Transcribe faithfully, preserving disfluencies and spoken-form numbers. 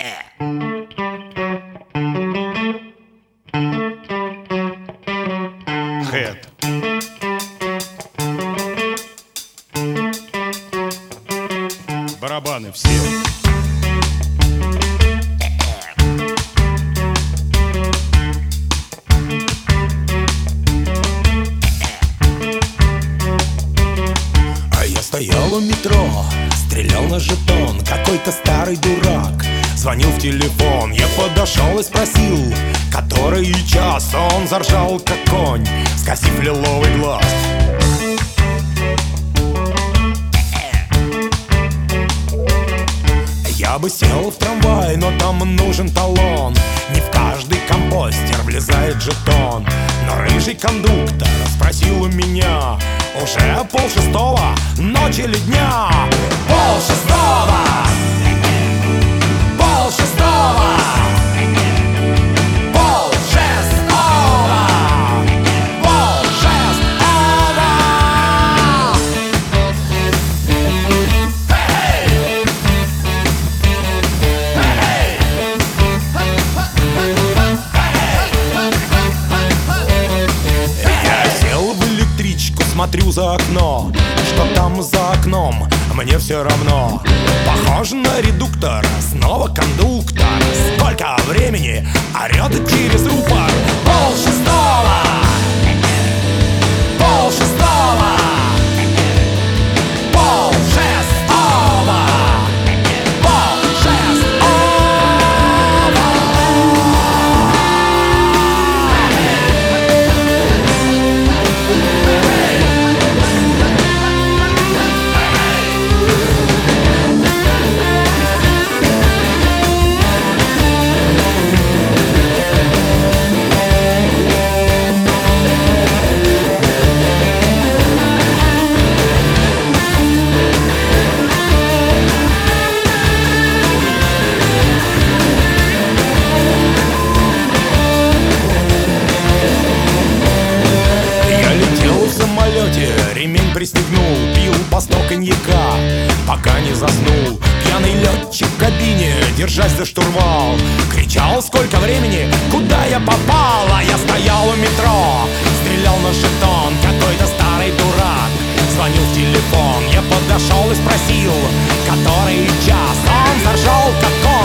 Head. Барабаны все. А я стоял у метро, стрелял на жетон. Какой-то старый дурак звонил в телефон. Я подошел и спросил, который час. Он заржал, как конь, скосив лиловый глаз. Я бы сел в трамвай, но там нужен талон. Не в каждый компостер влезает жетон. Но рыжий кондуктор спросил у меня: уже полшестого, ночь или дня? Полшестого! Полшестого! Полшестого! Полшестого! Я сел в электричку, смотрю за окно. Что там за окном, мне все равно. Похоже на редуктор, снова кондуктор. Сколько времени орет через рупор. Полшестого! Полшестого! Полшестого! Полшестого! Ремень пристегнул, пил по сто коньяка, пока не заснул. Пьяный летчик в кабине, держась за штурвал, кричал: сколько времени, куда я попал? А я стоял у метро, стрелял на жетон. Какой-то старый дурак звонил в телефон. Я подошел и спросил, который час. Он заржал, как он.